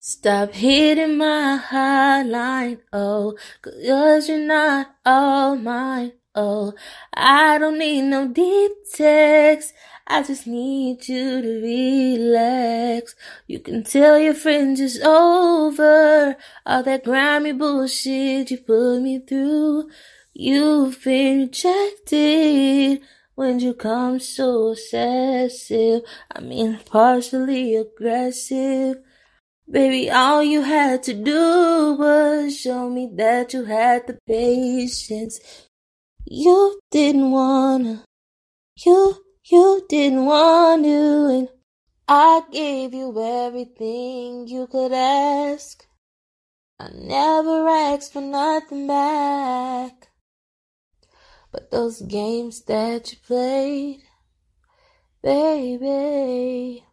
Stop hitting my hotline, oh, 'cause you're not all mine, oh. I don't need no deep text, I just need you to relax. You can tell your friends it's over, all that grimy bullshit you put me through. You've been rejected when you come so obsessive, partially aggressive. Baby, all you had to do was show me that you had the patience. You didn't wanna, you didn't want to, and I gave you everything you could ask. I never asked for nothing back, but those games that you played, baby.